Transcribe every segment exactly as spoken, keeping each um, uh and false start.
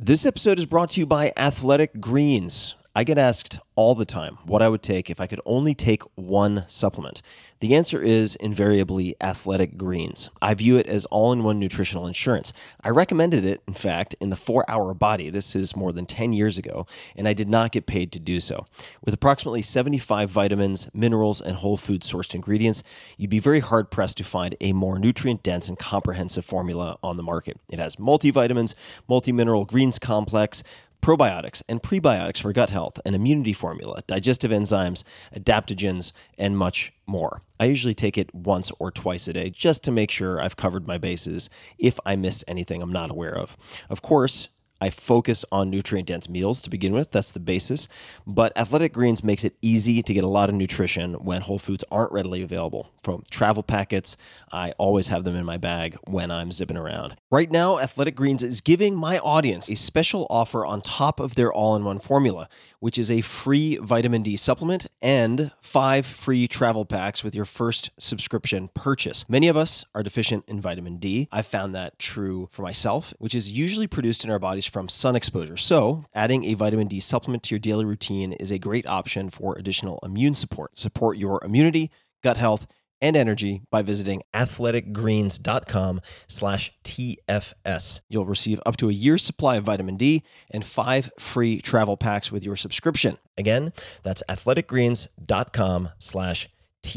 This episode is brought to you by Athletic Greens. I get asked all the time what I would take if I could only take one supplement. The answer is invariably Athletic Greens. I view it as all-in-one nutritional insurance. I recommended it, in fact, in the four hour Body. This is more than ten years ago, and I did not get paid to do so. With approximately seventy-five vitamins, minerals, and whole food sourced ingredients, you'd be very hard-pressed to find a more nutrient-dense and comprehensive formula on the market. It has multivitamins, multi-mineral greens complex, probiotics and prebiotics for gut health, an immunity formula, digestive enzymes, adaptogens, and much more. I usually take it once or twice a day just to make sure I've covered my bases if I missed anything I'm not aware of. Of course, I focus on nutrient-dense meals to begin with. That's the basis. But Athletic Greens makes it easy to get a lot of nutrition when whole foods aren't readily available. From travel packets, I always have them in my bag when I'm zipping around. Right now, Athletic Greens is giving my audience a special offer on top of their all-in-one formula, which is a free vitamin D supplement and five free travel packs with your first subscription purchase. Many of us are deficient in vitamin D. I've found that true for myself, which is usually produced in our bodies from sun exposure. So adding a vitamin D supplement to your daily routine is a great option for additional immune support. Support your immunity, gut health, and energy by visiting athleticgreens.com slash TFS. You'll receive up to a year's supply of vitamin D and five free travel packs with your subscription. Again, that's athleticgreens.com slash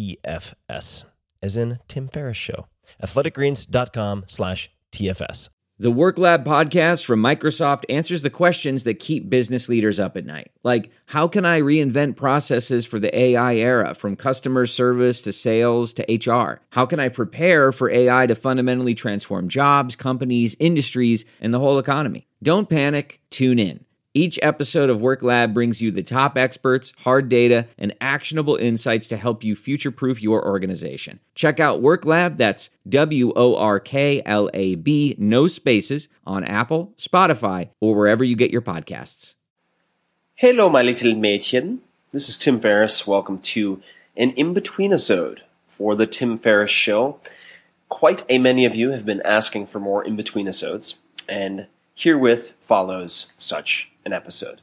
TFS, as in Tim Ferriss Show. athleticgreens.com slash TFS. The Work Lab podcast from Microsoft answers the questions that keep business leaders up at night. Like, how can I reinvent processes for the A I era, from customer service to sales to H R? How can I prepare for A I to fundamentally transform jobs, companies, industries, and the whole economy? Don't panic, tune in. Each episode of Work Lab brings you the top experts, hard data, and actionable insights to help you future-proof your organization. Check out Work Lab, that's W O R K L A B, no spaces, on Apple, Spotify, or wherever you get your podcasts. Hello, my little Mädchen. This is Tim Ferriss. Welcome to an in-between-isode for the Tim Ferriss Show. Quite a many of you have been asking for more in-between-isodes, and herewith follows such an episode.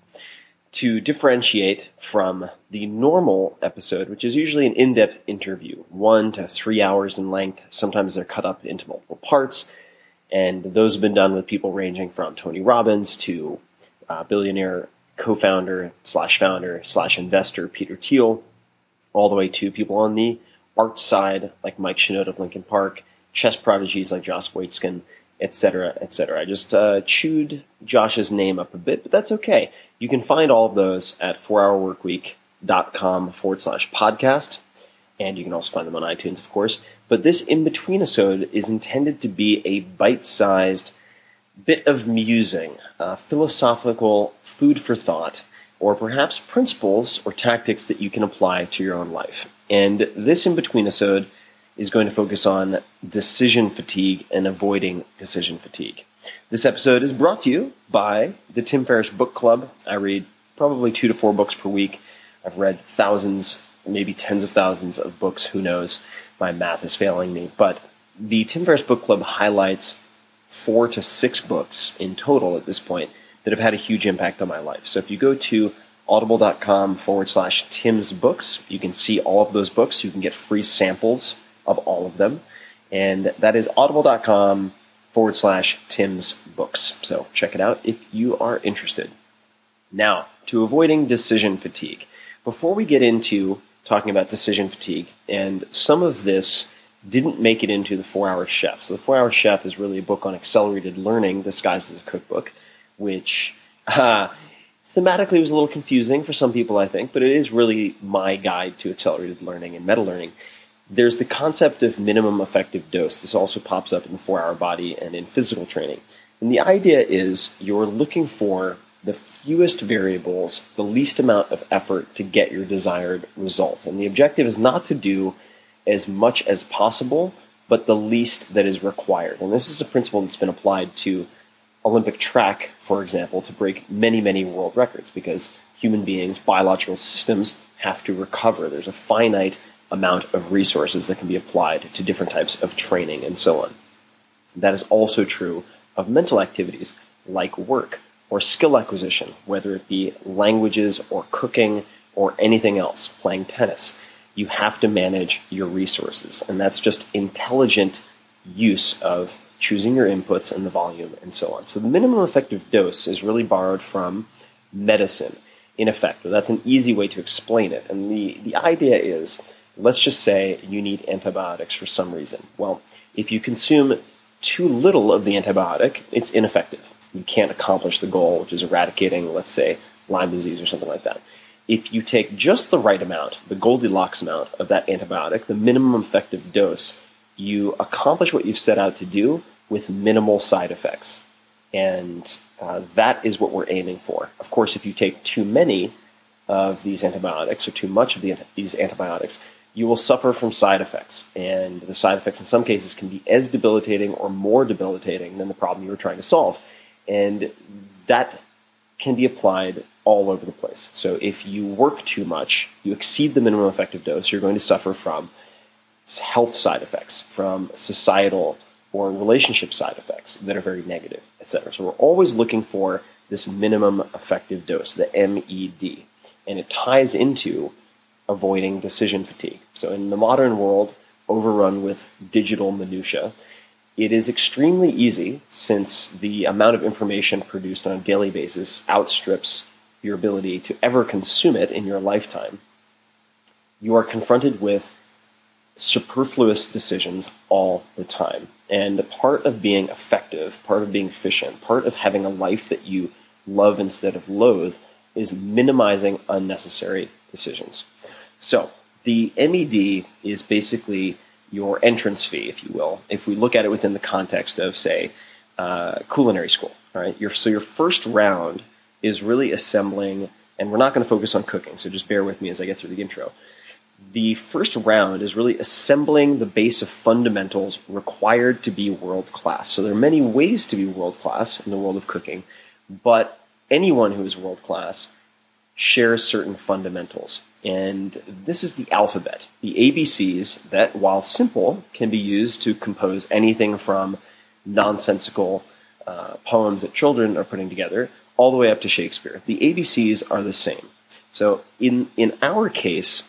To differentiate from the normal episode, which is usually an in-depth interview, one to three hours in length. Sometimes they're cut up into multiple parts, and those have been done with people ranging from Tony Robbins to uh, billionaire co-founder slash founder slash investor Peter Thiel, all the way to people on the art side like Mike Shinoda of Linkin Park, chess prodigies like Josh Waitzkin, et cetera, et cetera. I just uh, chewed Josh's name up a bit, but that's okay. You can find all of those at four hour work week dot com forward slash podcast, and you can also find them on iTunes, of course. But this in-between-isode is intended to be a bite-sized bit of musing, uh, philosophical food for thought, or perhaps principles or tactics that you can apply to your own life. And this in-between-isode is going to focus on decision fatigue and avoiding decision fatigue. This episode is brought to you by the Tim Ferriss Book Club. I read probably two to four books per week. I've read thousands, maybe tens of thousands of books. Who knows? My math is failing me. But the Tim Ferriss Book Club highlights four to six books in total at this point that have had a huge impact on my life. So if you go to audible.com forward slash Tim's books, you can see all of those books. You can get free samples of all of them. And that is audible.com forward slash Tim's books. So check it out if you are interested. Now, to avoiding decision fatigue. Before we get into talking about decision fatigue, and some of this didn't make it into the four hour Chef. So the four hour Chef is really a book on accelerated learning disguised as a cookbook, which uh, thematically was a little confusing for some people, I think, but it is really my guide to accelerated learning and meta learning. There's the concept of minimum effective dose. This also pops up in the four hour Body and in physical training. And the idea is you're looking for the fewest variables, the least amount of effort to get your desired result. And the objective is not to do as much as possible, but the least that is required. And this is a principle that's been applied to Olympic track, for example, to break many, many world records, because human beings, biological systems, have to recover. There's a finite amount of resources that can be applied to different types of training and so on. That is also true of mental activities like work or skill acquisition, whether it be languages or cooking or anything else, playing tennis. You have to manage your resources, and that's just intelligent use of choosing your inputs and the volume and so on. So the minimum effective dose is really borrowed from medicine, in effect. That's an easy way to explain it. And the, the idea is, let's just say you need antibiotics for some reason. Well, if you consume too little of the antibiotic, it's ineffective. You can't accomplish the goal, which is eradicating, let's say, Lyme disease or something like that. If you take just the right amount, the Goldilocks amount of that antibiotic, the minimum effective dose, you accomplish what you've set out to do with minimal side effects. And uh, that is what we're aiming for. Of course, if you take too many of these antibiotics or too much of the, these antibiotics, you will suffer from side effects. And the side effects in some cases can be as debilitating or more debilitating than the problem you were trying to solve. And that can be applied all over the place. So if you work too much, you exceed the minimum effective dose, you're going to suffer from health side effects, from societal or relationship side effects that are very negative, et cetera. So we're always looking for this minimum effective dose, the M E D, and it ties into avoiding decision fatigue. So in the modern world, overrun with digital minutia, it is extremely easy, since the amount of information produced on a daily basis outstrips your ability to ever consume it in your lifetime. You are confronted with superfluous decisions all the time. And part of being effective, part of being efficient, part of having a life that you love instead of loathe is minimizing unnecessary decisions. So the M E D is basically your entrance fee, if you will, if we look at it within the context of, say, uh, culinary school. All right, your, so your first round is really assembling, and we're not going to focus on cooking, so just bear with me as I get through the intro. The first round is really assembling the base of fundamentals required to be world-class. So there are many ways to be world-class in the world of cooking, but anyone who is world-class shares certain fundamentals. And this is the alphabet, the A B Cs that, while simple, can be used to compose anything from nonsensical uh, poems that children are putting together all the way up to Shakespeare. The A B Cs are the same. So in, in our case,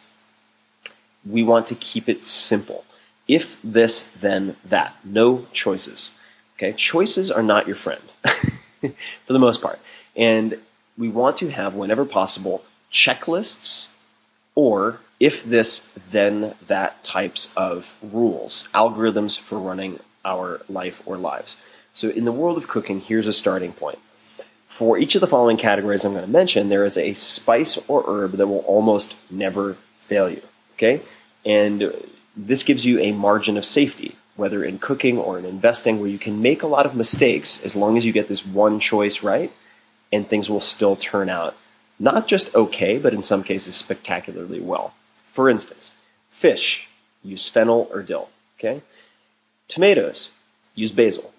we want to keep it simple. If this, then that. No choices. Okay? Choices are not your friend for the most part. And we want to have, whenever possible, checklists or if this, then that types of rules, algorithms for running our life or lives. So in the world of cooking, here's a starting point. For each of the following categories I'm going to mention, there is a spice or herb that will almost never fail you. Okay? And this gives you a margin of safety, whether in cooking or in investing, where you can make a lot of mistakes as long as you get this one choice right, and things will still turn out not just okay, but in some cases spectacularly well. For instance, fish, use fennel or dill. Okay? Tomatoes, use basil.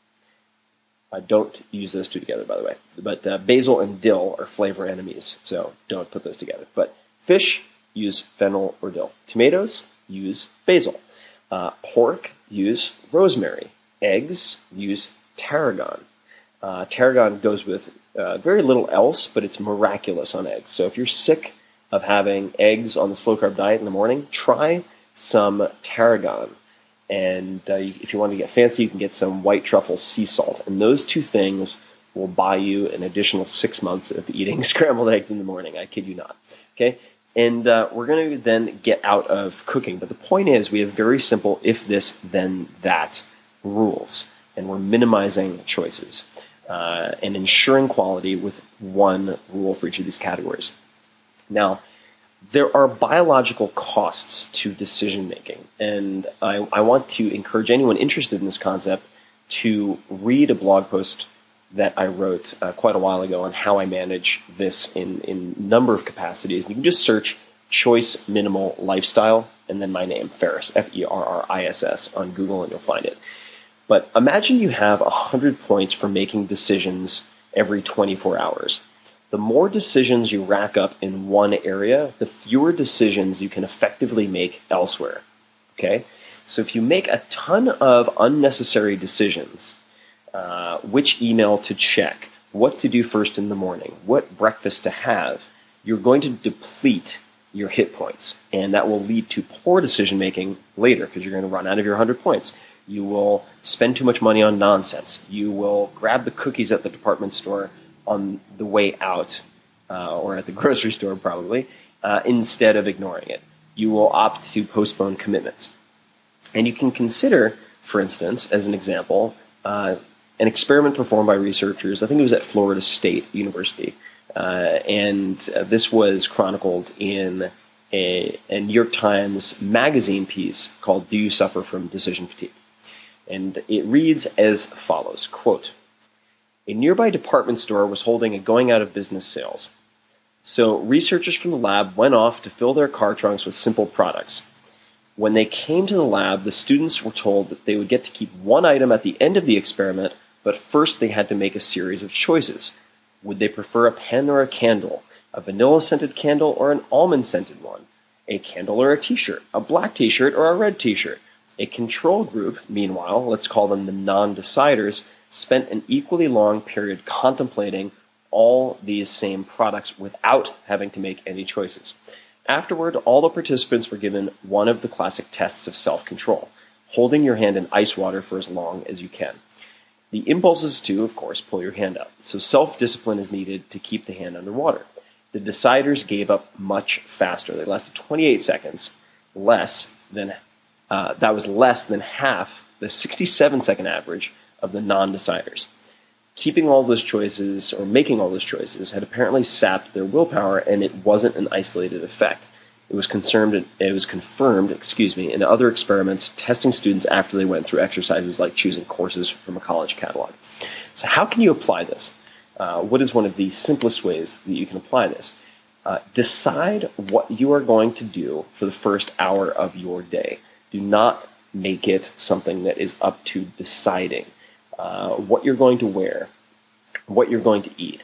I don't use those two together, by the way. But uh, basil and dill are flavor enemies, so don't put those together. But fish, use fennel or dill. Tomatoes, use basil. Uh, pork, use rosemary. Eggs, use tarragon. Uh, tarragon goes with uh, very little else, but it's miraculous on eggs. So if you're sick of having eggs on the slow-carb diet in the morning, try some tarragon. And uh, if you want to get fancy, you can get some white truffle sea salt. And those two things will buy you an additional six months of eating scrambled eggs in the morning. I kid you not. Okay? And uh, we're going to then get out of cooking. But the point is, we have very simple if this, then that rules. And we're minimizing choices uh, and ensuring quality with one rule for each of these categories. Now, there are biological costs to decision making. And I, I want to encourage anyone interested in this concept to read a blog post that I wrote uh, quite a while ago on how I manage this in in number of capacities. You can just search Choice Minimal Lifestyle and then my name, Ferriss, F E R R I S S, on Google, and you'll find it. But imagine you have one hundred points for making decisions every twenty-four hours. The more decisions you rack up in one area, the fewer decisions you can effectively make elsewhere. Okay? So if you make a ton of unnecessary decisions, Uh, which email to check, what to do first in the morning, what breakfast to have, you're going to deplete your hit points. And that will lead to poor decision making later because you're going to run out of your one hundred points. You will spend too much money on nonsense. You will grab the cookies at the department store on the way out, uh, or at the grocery store probably, uh, instead of ignoring it. You will opt to postpone commitments. And you can consider, for instance, as an example, uh, an experiment performed by researchers, I think it was at Florida State University, uh, and uh, this was chronicled in a, a New York Times magazine piece called "Do You Suffer from Decision Fatigue?" And it reads as follows, quote, "A nearby department store was holding a going-out-of-business sales. So researchers from the lab went off to fill their car trunks with simple products. When they came to the lab, the students were told that they would get to keep one item at the end of the experiment, but first they had to make a series of choices. Would they prefer a pen or a candle, a vanilla-scented candle or an almond-scented one, a candle or a t-shirt, a black t-shirt or a red t-shirt? A control group, meanwhile, let's call them the non-deciders, spent an equally long period contemplating all these same products without having to make any choices. Afterward, all the participants were given one of the classic tests of self-control, holding your hand in ice water for as long as you can. The impulse is to, of course, pull your hand up, so self-discipline is needed to keep the hand underwater. The deciders gave up much faster. They lasted twenty-eight seconds, less than Uh, that was less than half the sixty-seven second average of the non-deciders. Keeping all those choices, or making all those choices, had apparently sapped their willpower, and it wasn't an isolated effect. It was confirmed, it was confirmed, excuse me, in other experiments testing students after they went through exercises like choosing courses from a college catalog. So how can you apply this? Uh, what is one of the simplest ways that you can apply this? Uh, decide what you are going to do for the first hour of your day. Do not make it something that is up to deciding uh, what you're going to wear, what you're going to eat,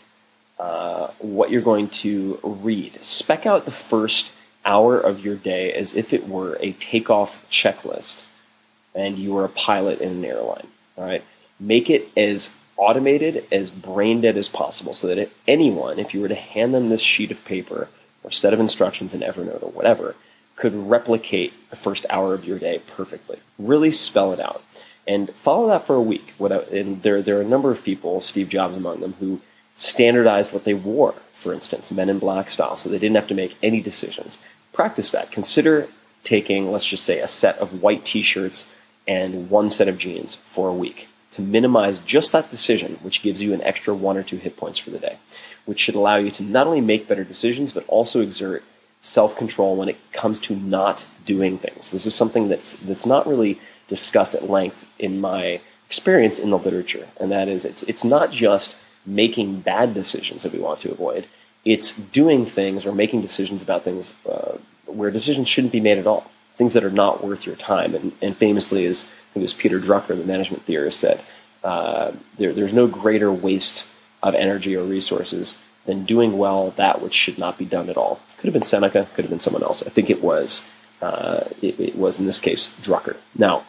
uh, what you're going to read. Spec out the first hour of your day as if it were a takeoff checklist and you were a pilot in an airline. All right, make it as automated, as brain dead as possible, so that if anyone, if you were to hand them this sheet of paper or set of instructions in Evernote or whatever, could replicate the first hour of your day perfectly. Really spell it out. And follow that for a week. What I, and there, there are a number of people, Steve Jobs among them, who standardized what they wore, for instance, Men in Black style, so they didn't have to make any decisions. Practice that. Consider taking, let's just say, a set of white t-shirts and one set of jeans for a week to minimize just that decision, which gives you an extra one or two hit points for the day, which should allow you to not only make better decisions, but also exert self-control when it comes to not doing things. This is something that's that's not really discussed at length in my experience in the literature, and that is it's it's not just making bad decisions that we want to avoid. It's doing things or making decisions about things uh, where decisions shouldn't be made at all, things that are not worth your time. And, and famously, as I think it was Peter Drucker, the management theorist, said, uh, there, there's no greater waste of energy or resources than doing well that which should not be done at all. Could have been Seneca, could have been someone else. I think it was, uh, it, it was in this case, Drucker. Now,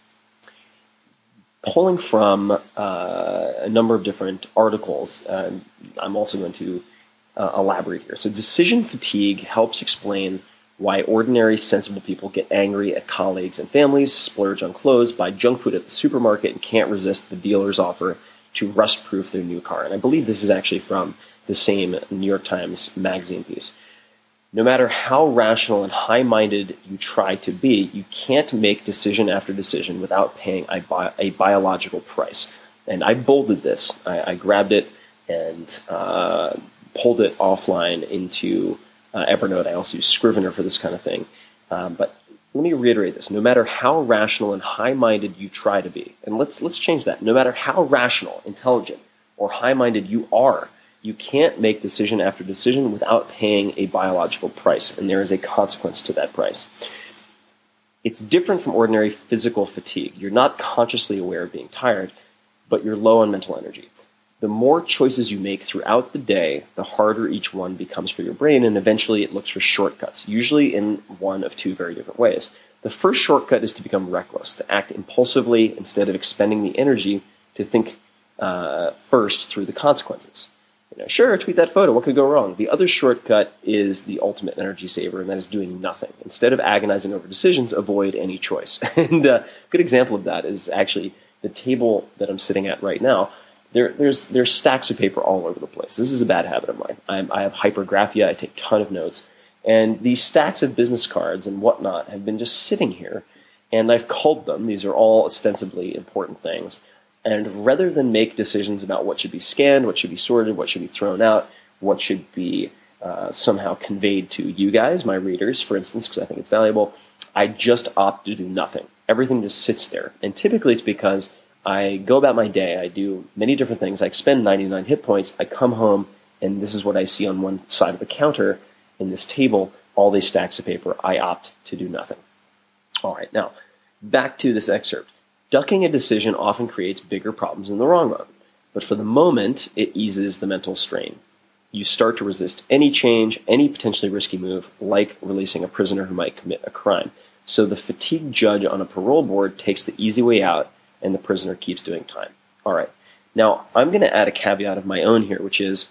pulling from uh, a number of different articles, uh, I'm also going to uh, elaborate here. So decision fatigue helps explain why ordinary, sensible people get angry at colleagues and families, splurge on clothes, buy junk food at the supermarket, and can't resist the dealer's offer to rust-proof their new car. And I believe this is actually from the same New York Times magazine piece. No matter how rational and high-minded you try to be, you can't make decision after decision without paying a, bi- a biological price. And I bolded this. I, I grabbed it and uh, pulled it offline into uh, Evernote. I also use Scrivener for this kind of thing. Um, but let me reiterate this. No matter how rational and high-minded you try to be, and let's let's change that. No matter how rational, intelligent, or high-minded you are, you can't make decision after decision without paying a biological price, and there is a consequence to that price. It's different from ordinary physical fatigue. You're not consciously aware of being tired, but you're low on mental energy. The more choices you make throughout the day, the harder each one becomes for your brain, and eventually it looks for shortcuts, usually in one of two very different ways. The first shortcut is to become reckless, to act impulsively instead of expending the energy to think uh, first through the consequences. You know, sure, tweet that photo. What could go wrong? The other shortcut is the ultimate energy saver, and that is doing nothing. Instead of agonizing over decisions, avoid any choice. And a good example of that is actually the table that I'm sitting at right now. There, there's there's stacks of paper all over the place. This is a bad habit of mine. I'm, I have hypergraphia. I take a ton of notes. And these stacks of business cards and whatnot have been just sitting here, and I've culled them. These are all ostensibly important things. And rather than make decisions about what should be scanned, what should be sorted, what should be thrown out, what should be uh, somehow conveyed to you guys, my readers, for instance, because I think it's valuable, I just opt to do nothing. Everything just sits there. And typically it's because I go about my day, I do many different things, I expend ninety-nine hit points, I come home, and this is what I see on one side of the counter in this table, all these stacks of paper. I opt to do nothing. All right, now, back to this excerpt. Ducking a decision often creates bigger problems in the long run, but for the moment, it eases the mental strain. You start to resist any change, any potentially risky move, like releasing a prisoner who might commit a crime. So the fatigued judge on a parole board takes the easy way out, and the prisoner keeps doing time. All right. Now, I'm going to add a caveat of my own here, which is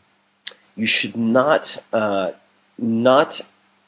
you should not, uh, not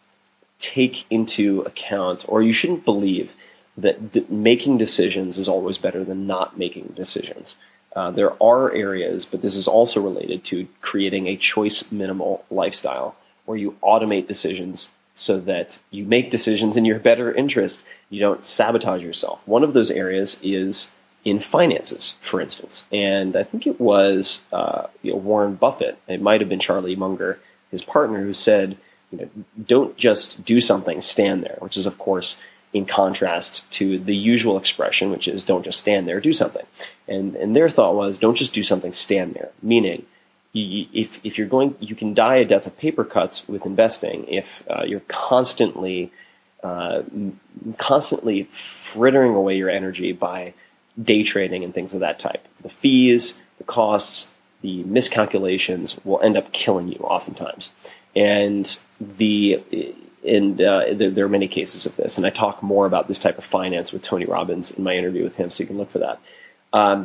take into account, or you shouldn't believe that d- making decisions is always better than not making decisions. Uh, there are areas, but this is also related to creating a choice minimal lifestyle where you automate decisions so that you make decisions in your better interest. You don't sabotage yourself. One of those areas is in finances, for instance. And I think it was uh, you know, Warren Buffett. It might have been Charlie Munger, his partner, who said, you know, don't just do something, stand there, which is, of course, in contrast to the usual expression, which is don't just stand there, do something. And and their thought was don't just do something, stand there. Meaning, you, if if you're going, you can die a death of paper cuts with investing if uh, you're constantly uh, constantly frittering away your energy by day trading and things of that type. The fees, the costs, the miscalculations will end up killing you oftentimes. And the And uh, there, there are many cases of this, and I talk more about this type of finance with Tony Robbins in my interview with him, so you can look for that. Um,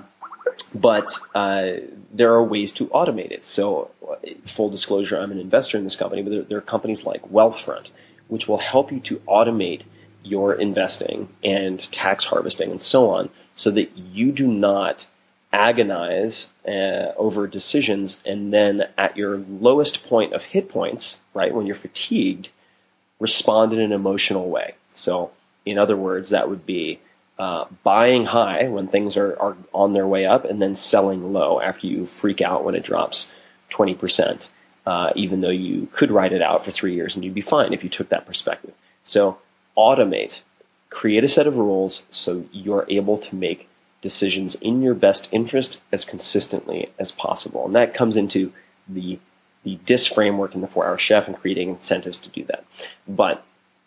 but uh, there are ways to automate it. So, full disclosure, I'm an investor in this company, but there, there are companies like Wealthfront, which will help you to automate your investing and tax harvesting and so on, so that you do not agonize uh, over decisions, and then at your lowest point of hit points, right, when you're fatigued, respond in an emotional way. So, in other words, that would be uh, buying high when things are, are on their way up, and then selling low after you freak out when it drops twenty percent, uh, even though you could ride it out for three years and you'd be fine if you took that perspective. So, automate. Create a set of rules so you're able to make decisions in your best interest as consistently as possible. And that comes into the the D I S framework in the four-Hour Chef and creating incentives to do that. But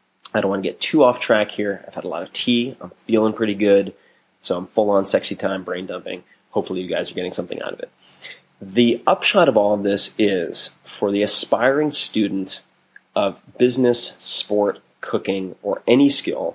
I don't want to get too off track here. I've had a lot of tea. I'm feeling pretty good. So I'm full on sexy time, brain dumping. Hopefully you guys are getting something out of it. The upshot of all of this is for the aspiring student of business, sport, cooking, or any skill,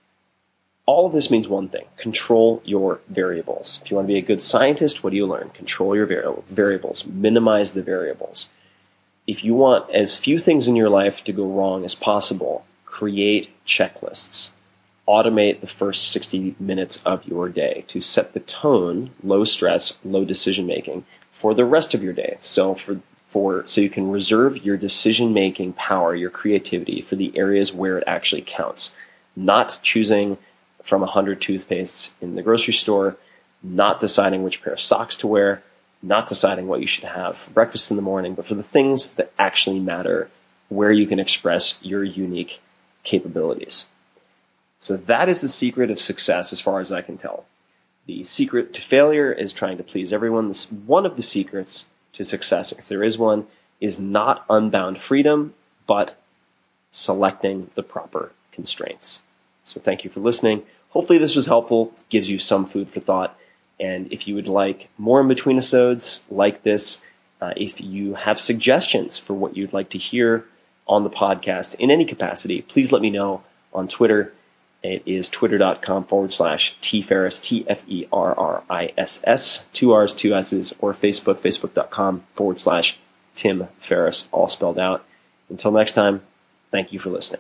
all of this means one thing: control your variables. If you want to be a good scientist, what do you learn? Control your vari- variables. Minimize the variables. If you want as few things in your life to go wrong as possible, create checklists. Automate the first sixty minutes of your day to set the tone, low stress, low decision making, for the rest of your day. So for for so you can reserve your decision making power, your creativity, for the areas where it actually counts. Not choosing from a hundred toothpastes in the grocery store, not deciding which pair of socks to wear, not deciding what you should have for breakfast in the morning, but for the things that actually matter, where you can express your unique capabilities. So that is the secret of success as far as I can tell. The secret to failure is trying to please everyone. This, one of the secrets to success, if there is one, is not unbound freedom, but selecting the proper constraints. So thank you for listening. Hopefully this was helpful, gives you some food for thought. And if you would like more in-between-episodes like this, uh, if you have suggestions for what you'd like to hear on the podcast in any capacity, please let me know on Twitter It is twitter.com forward slash tferriss, T F E R R I S S, two R's, two S's, or Facebook, facebook.com forward slash Tim Ferriss, all spelled out. Until next time, thank you for listening.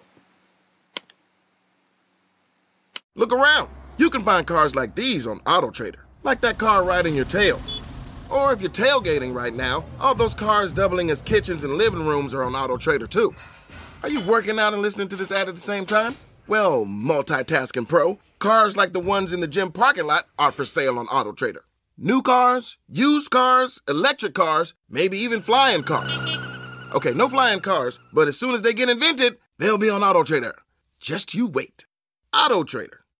Look around. You can find cars like these on AutoTrader, like that car right in your tail. Or if you're tailgating right now, all those cars doubling as kitchens and living rooms are on AutoTrader too. Are you working out and listening to this ad at the same time? Well, multitasking pro, cars like the ones in the gym parking lot are for sale on AutoTrader. New cars, used cars, electric cars, maybe even flying cars. Okay, no flying cars, but as soon as they get invented, they'll be on AutoTrader. Just you wait. AutoTrader.